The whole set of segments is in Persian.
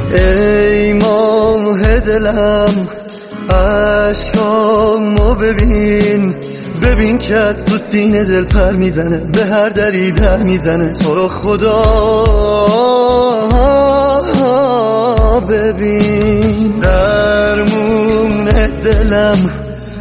ای ماه دلم عشقامو ببین که از تو سینه دل پر میزنه، به هر دری در میزنه. تو رو خدا ببین، درمون دلم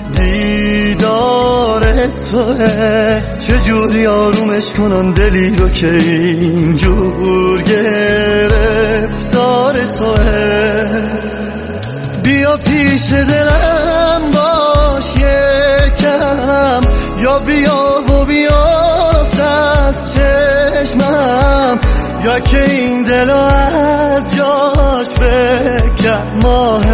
دیدار توه. چجوری آرومش کنم دلی رو که اینجور گرفتار توه. بیا پیش دلم باش یکم، یا بیا و بیافت از چشمم، یا که این دل از جاش بکن ماه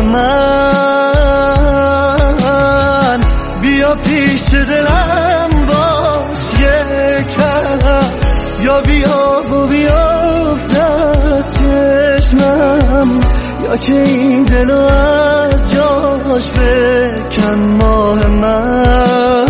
من. بیا پیش دلم باش یکم، یا بیا و بیافت از چشمم، یا که این دل از جاش بکن ماه من.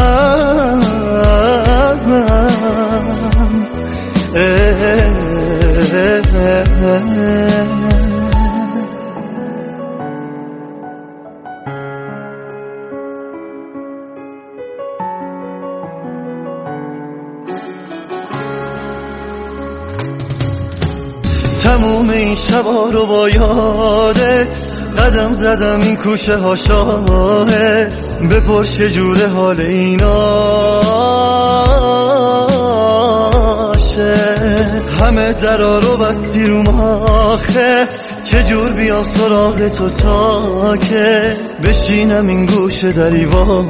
تموم این شبا رو با یادت قدم زدم این کوچه ها شاهد. بپرس چجوره حال ایناشه، همه درا رو بستی رو آخه. چجور بیام سراغ تو تا که بشینم این گوشه دری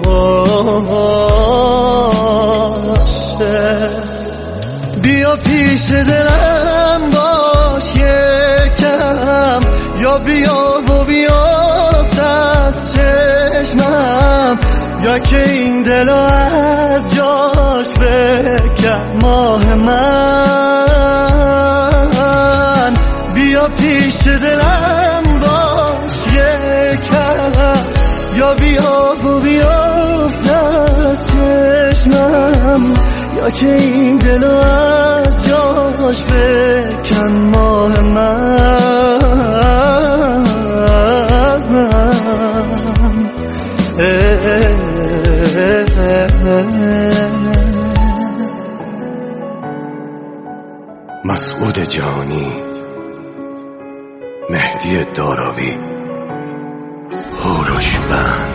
واشه. بیا پیش دلم باش یکم، یا بیا و بیافت از چشمم، یا که این دل از جاش بکن ماه من. بیا پیش دلم باش یکم، یا بیا و بیافت از چشمم، یا که این دل از جاش بکن ماه من. مسعود جهانی، مهدی داراوی، هوروش بند.